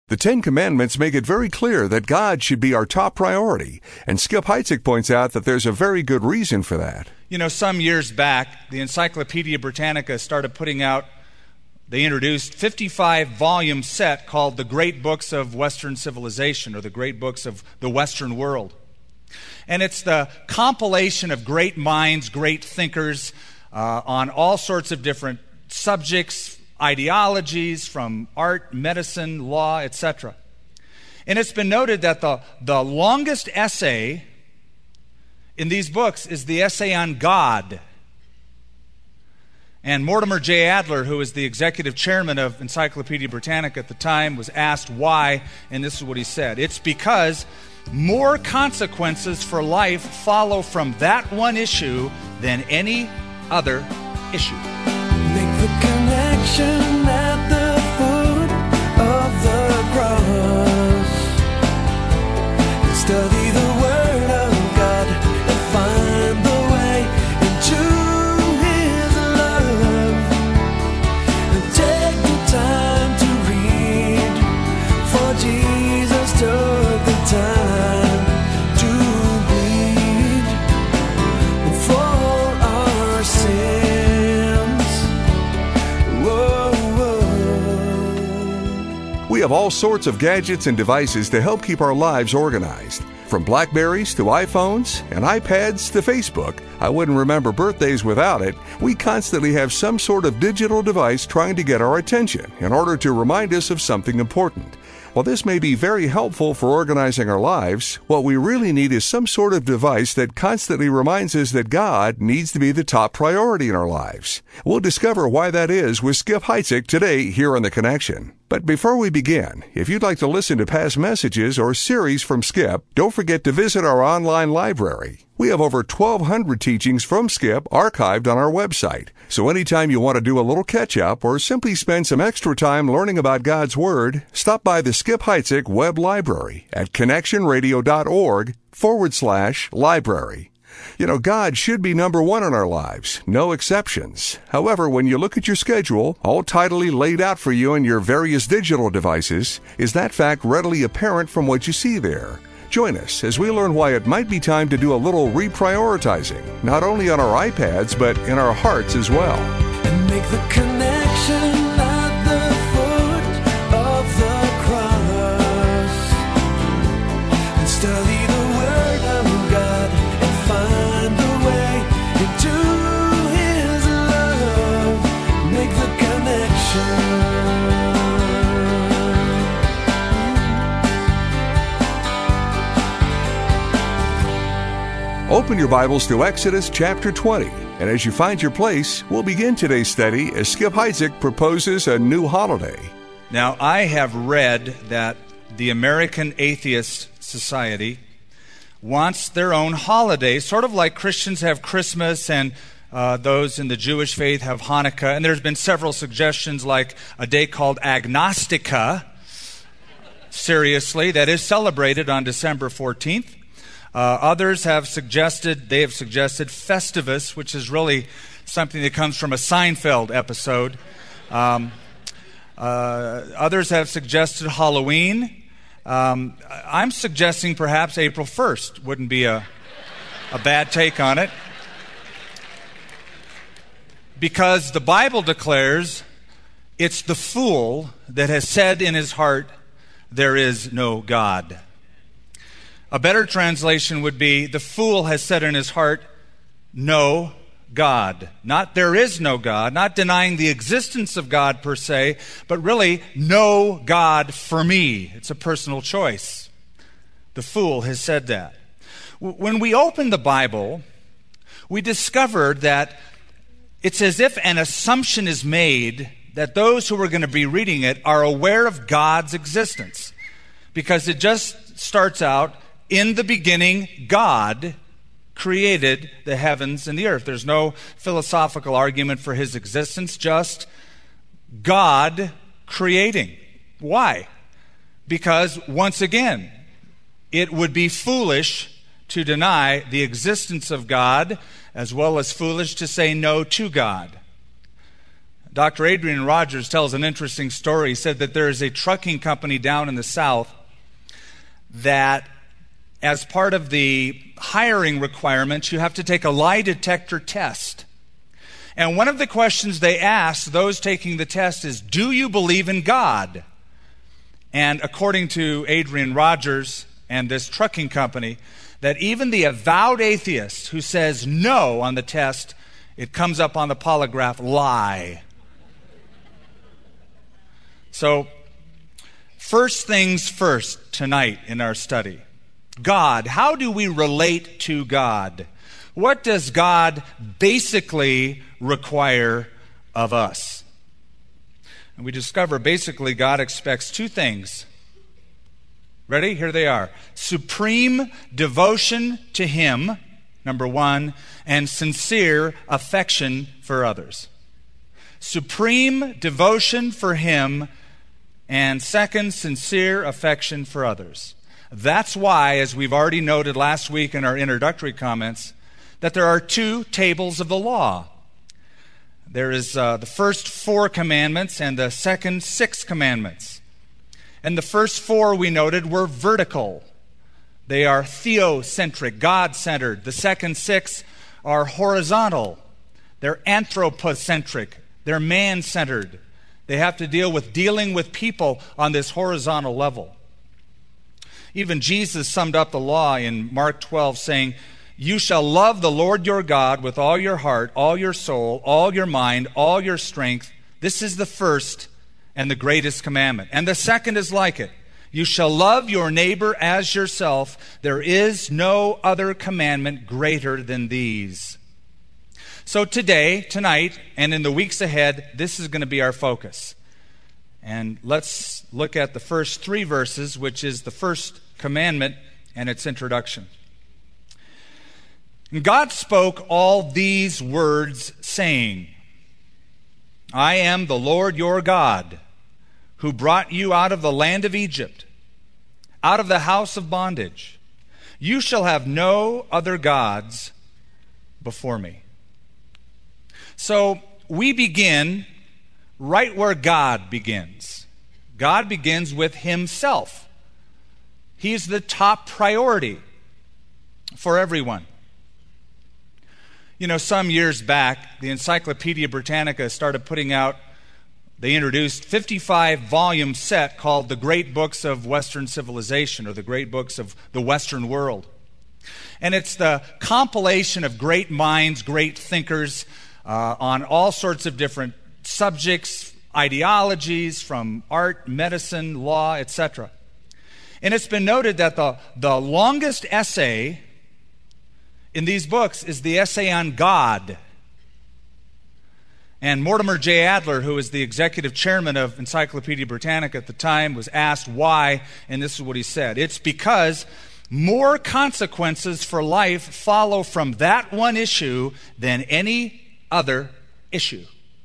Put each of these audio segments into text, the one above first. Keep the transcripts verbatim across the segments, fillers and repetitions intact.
The Ten Commandments make it very clear that God should be our top priority, and Skip Heitzig points out that there's a very good reason for that. You know, some years back, the Encyclopedia Britannica started putting out, they introduced fifty-five volume set called The Great Books of Western Civilization, or The Great Books of the Western World. And it's the compilation of great minds, great thinkers uh, on all sorts of different subjects, ideologies, from art, medicine, law, et cetera. And it's been noted that the, the longest essay in these books is the essay on God. And Mortimer J. Adler, who was the executive chairman of Encyclopedia Britannica at the time, was asked why, and this is what he said. It's because more consequences for life follow from that one issue than any other issue. Make the connection at the foot of the cross. Study the Word of God and find the way into His love. And take the time to read, for Jesus took the time to bleed for our sins. We have all sorts of gadgets and devices to help keep our lives organized. From Blackberries to iPhones and iPads to Facebook, I wouldn't remember birthdays without it. We constantly have some sort of digital device trying to get our attention in order to remind us of something important. While this may be very helpful for organizing our lives, what we really need is some sort of device that constantly reminds us that God needs to be the top priority in our lives. We'll discover why that is with Skip Heitzig today here on The Connection. But before we begin, if you'd like to listen to past messages or series from Skip, don't forget to visit our online library. We have over twelve hundred teachings from Skip archived on our website. So anytime you want to do a little catch-up or simply spend some extra time learning about God's Word, stop by the Skip Heitzig web library at connectionradio.org forward slash library. You know, God should be number one in our lives, no exceptions. However, when you look at your schedule, all tidily laid out for you in your various digital devices, is that fact readily apparent from what you see there? Join us as we learn why it might be time to do a little reprioritizing, not only on our iPads, but in our hearts as well. And make the connection at the foot of the cross. And study the Word of God and find the way into His love. Make the connection. Open your Bibles to Exodus chapter twenty, and as you find your place, we'll begin today's study as Skip Heitzig proposes a new holiday. Now, I have read that the American Atheist Society wants their own holiday, sort of like Christians have Christmas and uh, those in the Jewish faith have Hanukkah. And there's been several suggestions like a day called Agnostica, seriously, that is celebrated on December fourteenth. Uh, others have suggested, they have suggested Festivus, which is really something that comes from a Seinfeld episode. Um, uh, others have suggested Halloween. Um, I'm suggesting perhaps April first wouldn't be a, a bad take on it. Because the Bible declares it's the fool that has said in his heart, there is no God. A better translation would be, the fool has said in his heart, no God. Not there is no God, not denying the existence of God per se, but really, no God for me. It's a personal choice. The fool has said that. When we open the Bible, we discovered that it's as if an assumption is made that those who are going to be reading it are aware of God's existence. Because it just starts out, in the beginning, God created the heavens and the earth. There's no philosophical argument for His existence, just God creating. Why? Because, once again, it would be foolish to deny the existence of God, as well as foolish to say no to God. Doctor Adrian Rogers tells an interesting story. He said that there is a trucking company down in the South that, as part of the hiring requirements, you have to take a lie detector test. And one of the questions they ask those taking the test is, do you believe in God? And according to Adrian Rogers and this trucking company, that even the avowed atheist who says no on the test, it comes up on the polygraph, lie. So, first things first tonight in our study. God. How do we relate to God? What does God basically require of us? And we discover basically God expects two things. Ready? Here they are. Supreme devotion to Him, number one, and sincere affection for others. Supreme devotion for Him, and second, sincere affection for others. That's why, as we've already noted last week in our introductory comments, that there are two tables of the law. There is uh, the first four commandments and the second six commandments. And the first four, we noted, were vertical. They are theocentric, God-centered. The second six are horizontal. They're anthropocentric. They're man-centered. They have to deal with dealing with people on this horizontal level. Even Jesus summed up the law in Mark twelve, saying, "You shall love the Lord your God with all your heart, all your soul, all your mind, all your strength. This is the first and the greatest commandment. And the second is like it. You shall love your neighbor as yourself. There is no other commandment greater than these." So today, tonight, and in the weeks ahead, this is going to be our focus. And let's look at the first three verses, which is the first commandment and its introduction. And God spoke all these words, saying, "I am the Lord your God, who brought you out of the land of Egypt, out of the house of bondage. You shall have no other gods before me." So we begin right where God begins. God begins with Himself. He's the top priority for everyone. You know, some years back, the Encyclopedia Britannica started putting out, they introduced fifty-five volume set called The Great Books of Western Civilization, or The Great Books of the Western World. And it's the compilation of great minds, great thinkers uh, on all sorts of different subjects, ideologies, from art, medicine, law, et cetera. And it's been noted that the, the longest essay in these books is the essay on God. And Mortimer J. Adler, who was the executive chairman of Encyclopedia Britannica at the time, was asked why, and this is what he said. It's because more consequences for life follow from that one issue than any other issue.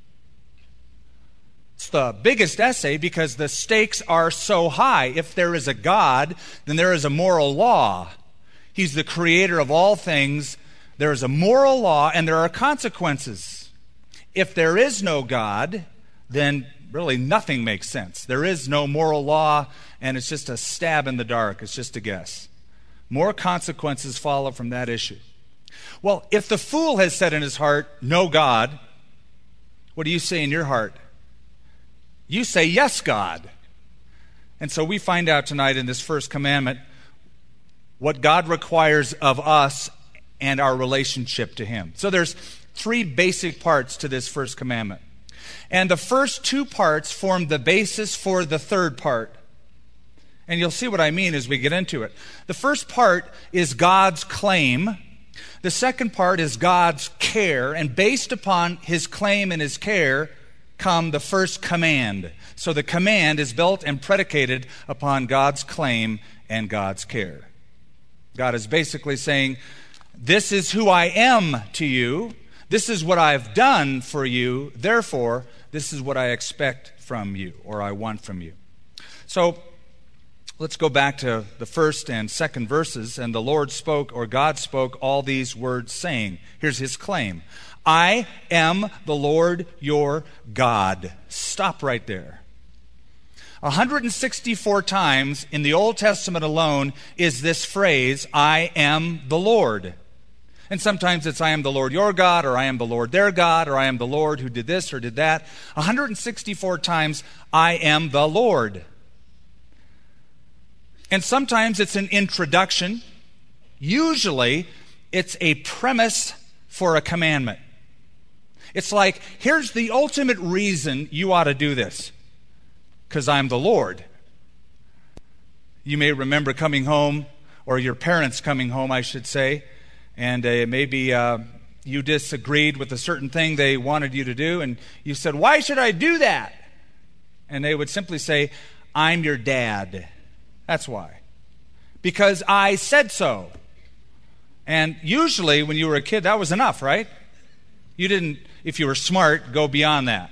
It's the biggest essay because the stakes are so high. If there is a God, then there is a moral law. He's the creator of all things. There is a moral law and there are consequences. If there is no God, then really nothing makes sense. There is no moral law and it's just a stab in the dark. It's just a guess. More consequences follow from that issue. Well, if the fool has said in his heart, "No God," what do you say in your heart? You say, "Yes, God." And so we find out tonight in this first commandment what God requires of us and our relationship to Him. So there's three basic parts to this first commandment. And the first two parts form the basis for the third part. And you'll see what I mean as we get into it. The first part is God's claim. The second part is God's care. And based upon His claim and His care come the first command. So the command is built and predicated upon God's claim and God's care. God is basically saying, this is who I am to you. This is what I've done for you. Therefore, this is what I expect from you, or I want from you. So let's go back to the first and second verses. And the Lord spoke, or God spoke, all these words, saying, here's His claim. I am the Lord your God. Stop right there. one hundred sixty-four times in the Old Testament alone is this phrase, I am the Lord. And sometimes it's I am the Lord your God, or I am the Lord their God, or I am the Lord who did this or did that. one hundred sixty-four times, I am the Lord. And sometimes it's an introduction. Usually, it's a premise for a commandment. It's like, here's the ultimate reason you ought to do this. Because I'm the Lord. You may remember coming home, or your parents coming home, I should say, and uh, maybe uh, you disagreed with a certain thing they wanted you to do, and you said, why should I do that? And they would simply say, I'm your dad. That's why. Because I said so. And usually when you were a kid, that was enough, right? You didn't, if you were smart, go beyond that.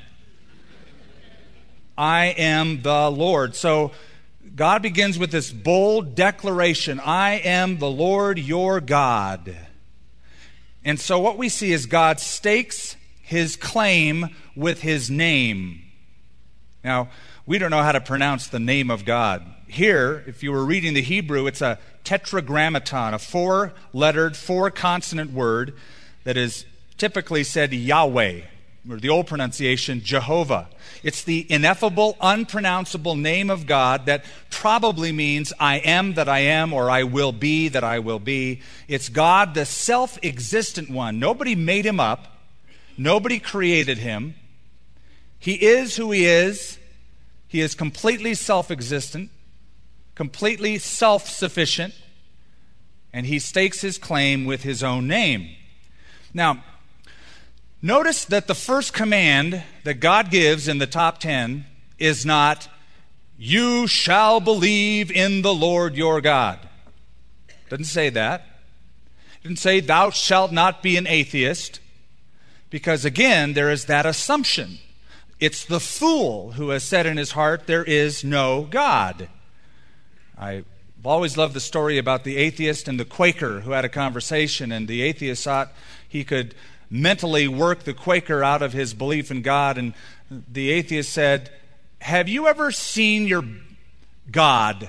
I am the Lord. So God begins with this bold declaration, I am the Lord your God. And so what we see is God stakes his claim with his name. Now, we don't know how to pronounce the name of God. Here, if you were reading the Hebrew, it's a tetragrammaton, a four-lettered, four-consonant word that is typically said Yahweh, or the old pronunciation, Jehovah. It's the ineffable, unpronounceable name of God that probably means I am that I am, or I will be that I will be. It's God, the self-existent one. Nobody made him up. Nobody created him. He is who he is. He is completely self-existent, completely self-sufficient, and he stakes his claim with his own name. Now, notice that the first command that God gives in the top ten is not, you shall believe in the Lord your God. It doesn't say that. It doesn't say, thou shalt not be an atheist. Because again, there is that assumption. It's the fool who has said in his heart, there is no God. I've always loved the story about the atheist and the Quaker who had a conversation, and the atheist thought he could mentally work the Quaker out of his belief in God, and the atheist said, have you ever seen your God?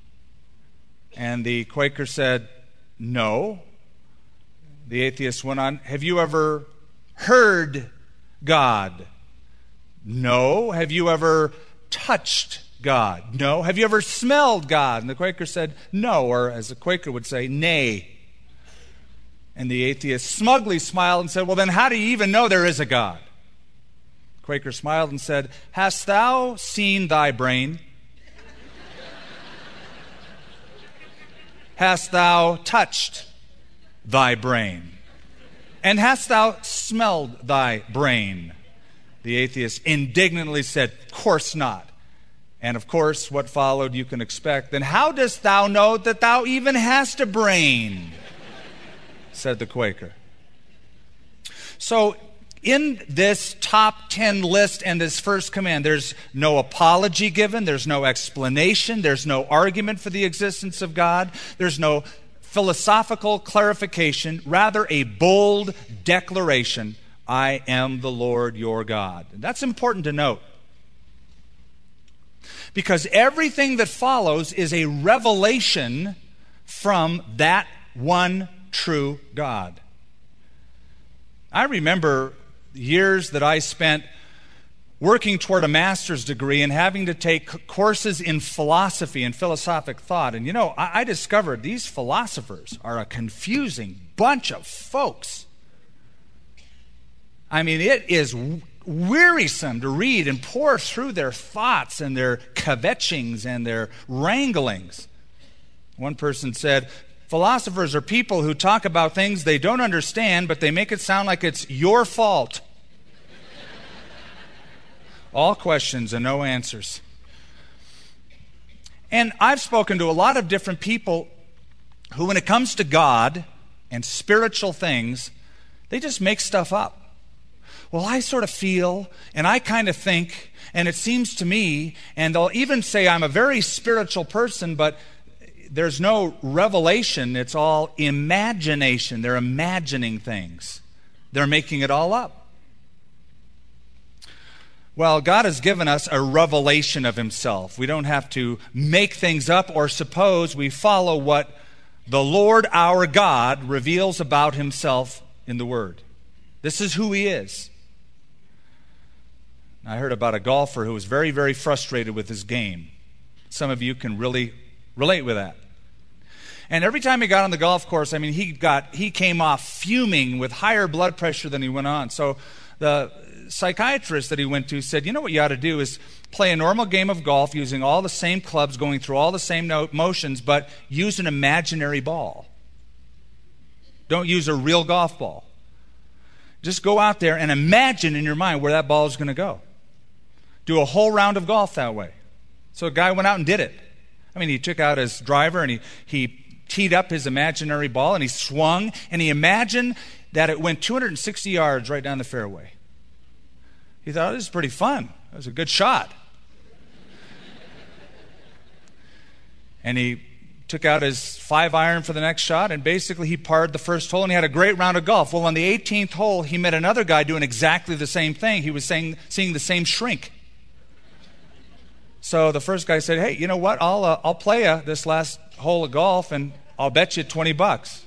And the Quaker said, no. The atheist went on, have you ever heard God? No. Have you ever touched God? No. Have you ever smelled God? And the Quaker said, no, or as the Quaker would say, nay. And the atheist smugly smiled and said, well, then how do you even know there is a God? The Quaker smiled and said, hast thou seen thy brain? Hast thou touched thy brain? And hast thou smelled thy brain? The atheist indignantly said, of course not. And of course, what followed you can expect. Then how dost thou know that thou even hast a brain? Said the Quaker. So, in this top ten list and this first command, there's no apology given, there's no explanation, there's no argument for the existence of God, there's no philosophical clarification, rather a bold declaration, I am the Lord your God. And that's important to note. Because everything that follows is a revelation from that one true God. I remember years that I spent working toward a master's degree and having to take courses in philosophy and philosophic thought. And you know, I, I discovered these philosophers are a confusing bunch of folks. I mean, it is wearisome to read and pore through their thoughts and their kvetchings and their wranglings. One person said, philosophers are people who talk about things they don't understand, but they make it sound like it's your fault. All questions and no answers. And I've spoken to a lot of different people who, when it comes to God and spiritual things, they just make stuff up. Well, I sort of feel, and I kind of think, and it seems to me, and they'll even say I'm a very spiritual person, but there's no revelation. It's all imagination. They're imagining things. They're making it all up. Well, God has given us a revelation of himself. We don't have to make things up or suppose. We follow what the Lord our God reveals about himself in the Word. This is who he is. I heard about a golfer who was very, very frustrated with his game. Some of you can really relate with that. And every time he got on the golf course, I mean, he got he came off fuming with higher blood pressure than he went on. So the psychiatrist that he went to said, you know what you ought to do is play a normal game of golf using all the same clubs, going through all the same no- motions, but use an imaginary ball. Don't use a real golf ball. Just go out there and imagine in your mind where that ball is going to go. Do a whole round of golf that way. So a guy went out and did it. I mean, he took out his driver and he, he teed up his imaginary ball and he swung and he imagined that it went two hundred sixty yards right down the fairway. He thought, this is pretty fun. That was a good shot. And he took out his five iron for the next shot, and basically he parred the first hole, and he had a great round of golf. Well, on the eighteenth hole, he met another guy doing exactly the same thing. He was saying, seeing the same shrink. So the first guy said, hey, you know what? I'll, uh, I'll play you this last hole of golf, and I'll bet you twenty bucks.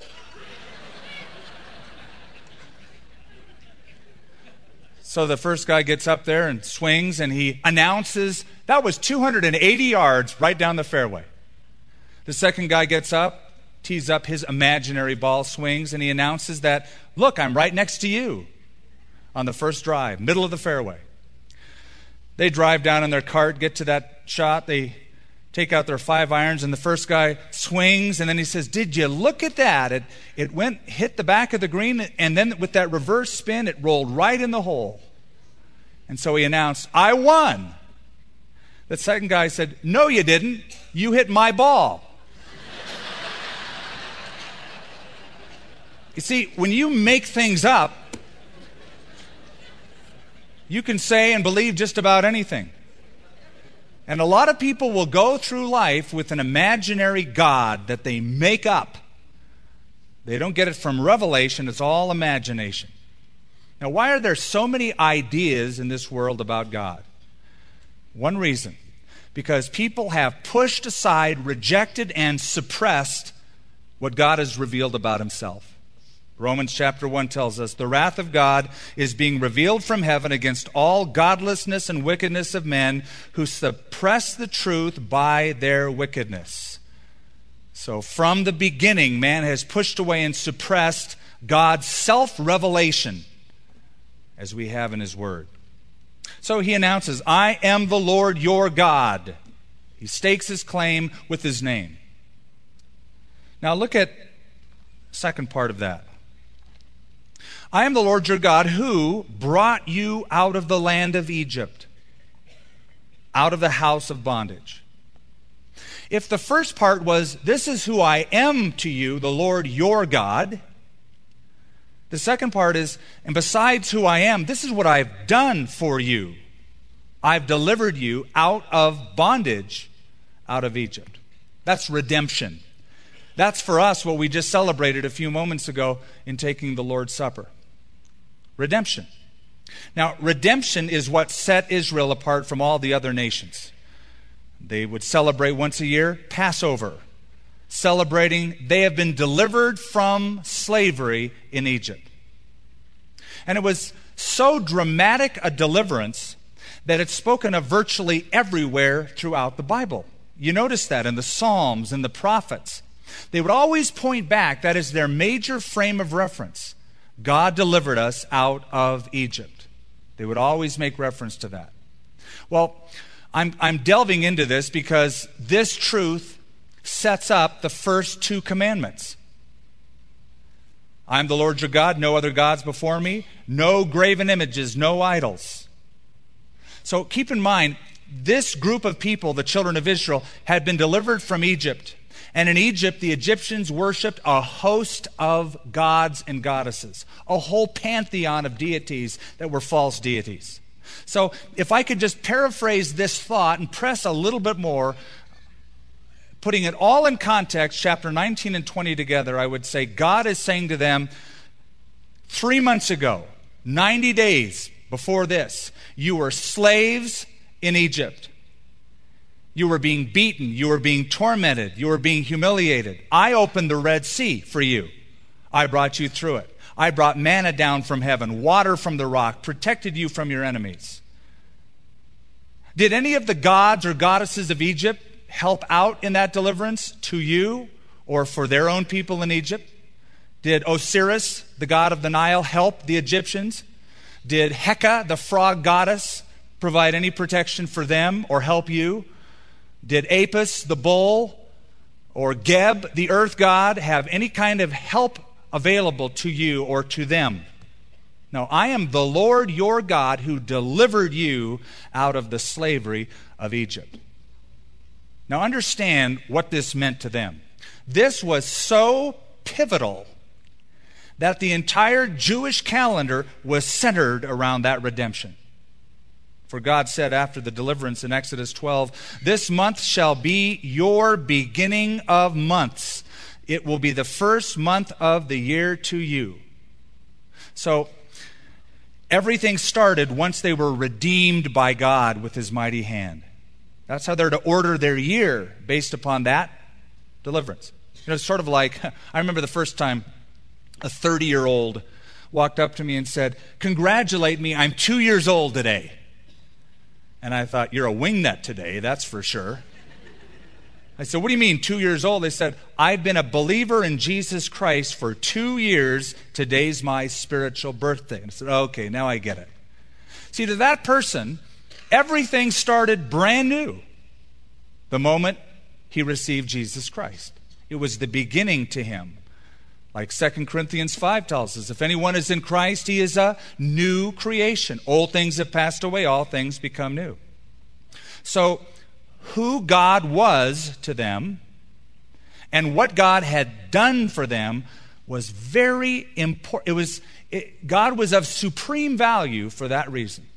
So the first guy gets up there and swings, and he announces, that was two hundred eighty yards right down the fairway. The second guy gets up, tees up his imaginary ball, swings, and he announces that, look, I'm right next to you on the first drive, middle of the fairway. They drive down in their cart, get to that shot, they take out their five irons, and the first guy swings, and then he says, did you look at that? It, it went, hit the back of the green, and then with that reverse spin, it rolled right in the hole. And so he announced, I won. The second guy said, no, you didn't. You hit my ball. You see, when you make things up, you can say and believe just about anything. And a lot of people will go through life with an imaginary God that they make up. They don't get it from revelation, it's all imagination. Now, why are there so many ideas in this world about God? One reason. Because people have pushed aside, rejected, and suppressed what God has revealed about himself. Romans chapter one tells us, the wrath of God is being revealed from heaven against all godlessness and wickedness of men who suppress the truth by their wickedness. So from the beginning, man has pushed away and suppressed God's self-revelation, as we have in his word. So he announces, I am the Lord your God. He stakes his claim with his name. Now look at the second part of that. I am the Lord your God who brought you out of the land of Egypt, out of the house of bondage. If the first part was, this is who I am to you, the Lord your God, the second part is, and besides who I am, this is what I've done for you. I've delivered you out of bondage, out of Egypt. That's redemption. That's for us what we just celebrated a few moments ago in taking the Lord's Supper. Redemption. Now, redemption is what set Israel apart from all the other nations. They would celebrate once a year Passover, celebrating they have been delivered from slavery in Egypt. And it was so dramatic a deliverance that it's spoken of virtually everywhere throughout the Bible. You notice that in the Psalms and the prophets. They would always point back, that is their major frame of reference. God delivered us out of Egypt. They would always make reference to that. Well, I'm, I'm delving into this because this truth sets up the first two commandments. I am the Lord your God, no other gods before me, no graven images, no idols. So keep in mind, this group of people, the children of Israel, had been delivered from Egypt. And in Egypt, the Egyptians worshipped a host of gods and goddesses, a whole pantheon of deities that were false deities. So if I could just paraphrase this thought and press a little bit more, putting it all in context, chapter nineteen and twenty together, I would say God is saying to them, Three months ago, ninety days before this, you were slaves in Egypt. You were being beaten. You were being tormented. You were being humiliated. I opened the Red Sea for you. I brought you through it. I brought manna down from heaven, water from the rock, protected you from your enemies. Did any of the gods or goddesses of Egypt help out in that deliverance to you or for their own people in Egypt? Did Osiris, the god of the Nile, help the Egyptians? Did Heka, the frog goddess, provide any protection for them or help you? Did Apis, the bull, or Geb, the earth god, have any kind of help available to you or to them? No, I am the Lord your God who delivered you out of the slavery of Egypt. Now understand what this meant to them. This was so pivotal that the entire Jewish calendar was centered around that redemption. For God said after the deliverance in Exodus twelve, "This month shall be your beginning of months. It will be the first month of the year to you." So everything started once they were redeemed by God with his mighty hand. That's how they're to order their year, based upon that deliverance. You know, it's sort of like, I remember the first time a thirty-year-old walked up to me and said, "Congratulate me, I'm two years old today." And I thought, "You're a wingnut today, that's for sure." I said, "What do you mean, two years old?" They said, "I've been a believer in Jesus Christ for two years. Today's my spiritual birthday." And I said, "Okay, now I get it." See, to that person, everything started brand new the moment he received Jesus Christ. It was the beginning to him. Like Second Corinthians five tells us, if anyone is in Christ, he is a new creation. Old things have passed away, all things become new. So, who God was to them and what God had done for them was very important. It was it, God was of supreme value for that reason.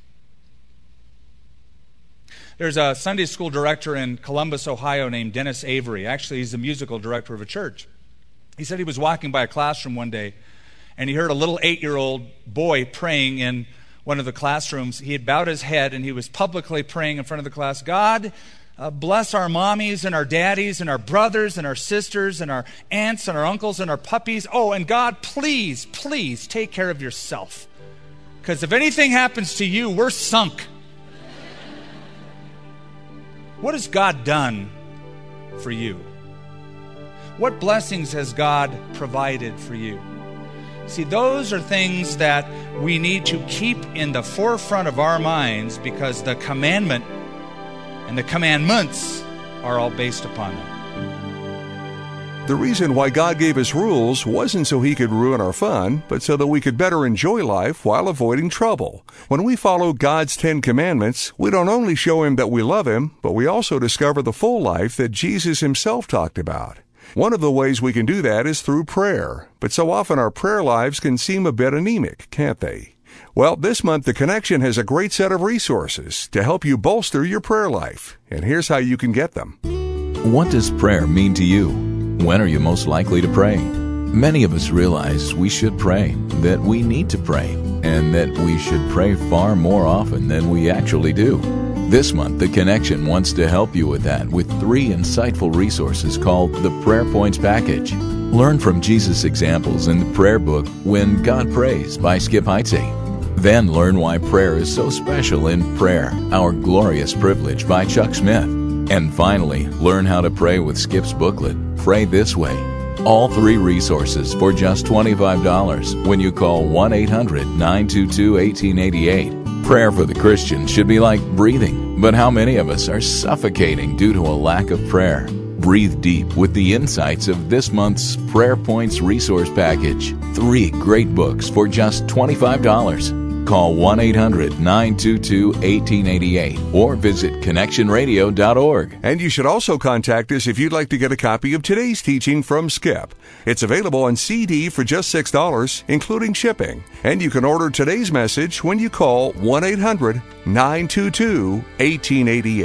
There's a Sunday school director in Columbus, Ohio named Dennis Avery. Actually, he's the musical director of a church. He said he was walking by a classroom one day and he heard a little eight-year-old boy praying in one of the classrooms. He had bowed his head and he was publicly praying in front of the class, "God, uh, bless our mommies and our daddies and our brothers and our sisters and our aunts and our uncles and our puppies. Oh, and God, please, please take care of yourself. Because if anything happens to you, we're sunk." What has God done for you? What blessings has God provided for you? See, those are things that we need to keep in the forefront of our minds because the commandment and the commandments are all based upon them. The reason why God gave us rules wasn't so he could ruin our fun, but so that we could better enjoy life while avoiding trouble. When we follow God's Ten Commandments, we don't only show him that we love him, but we also discover the full life that Jesus himself talked about. One of the ways we can do that is through prayer, but so often our prayer lives can seem a bit anemic, can't they? Well, this month The Connection has a great set of resources to help you bolster your prayer life, and here's how you can get them. What does prayer mean to you? When are you most likely to pray? Many of us realize we should pray, that we need to pray, and that we should pray far more often than we actually do. This month, The Connection wants to help you with that with three insightful resources called the Prayer Points Package. Learn from Jesus' examples in the prayer book, When God Prays by Skip Heitzig. Then learn why prayer is so special in Prayer, Our Glorious Privilege by Chuck Smith. And finally, learn how to pray with Skip's booklet, Pray This Way. All three resources for just twenty-five dollars when you call one eight hundred nine two two one eight eight eight. Prayer for the Christian should be like breathing, but how many of us are suffocating due to a lack of prayer? Breathe deep with the insights of this month's Prayer Points Resource Package. Three great books for just twenty-five dollars. Call one eight hundred nine two two one eight eight eight or visit connection radio dot org. And you should also contact us if you'd like to get a copy of today's teaching from Skip. It's available on C D for just six dollars, including shipping. And you can order today's message when you call one eight hundred nine two two one eight eight eight.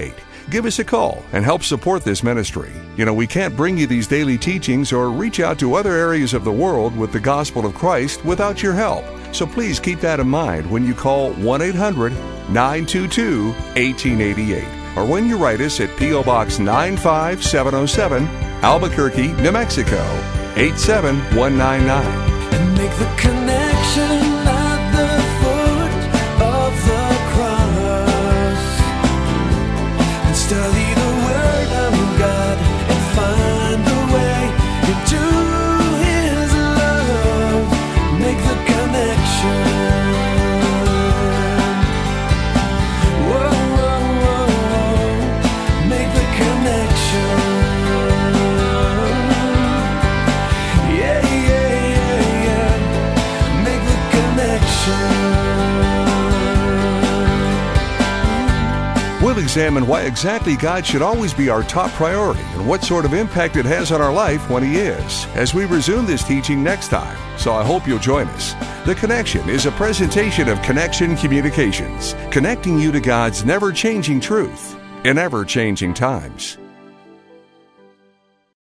Give us a call and help support this ministry. You know, we can't bring you these daily teachings or reach out to other areas of the world with the gospel of Christ without your help. So please keep that in mind when you call one eight hundred nine two two one eight eight eight or when you write us at P O Box nine five seven oh seven, Albuquerque, New Mexico, eight seven one nine nine. And make the connection at the foot of the cross. And study the Word of God and find the way into His love. Make the connection. Whoa, whoa, whoa, whoa. Make the connection. Yeah, yeah, yeah. Make the connection. We'll examine why exactly God should always be our top priority and what sort of impact it has on our life when He is, as we resume this teaching next time. So I hope you'll join us. The Connection is a presentation of Connection Communications, connecting you to God's never-changing truth in ever-changing times.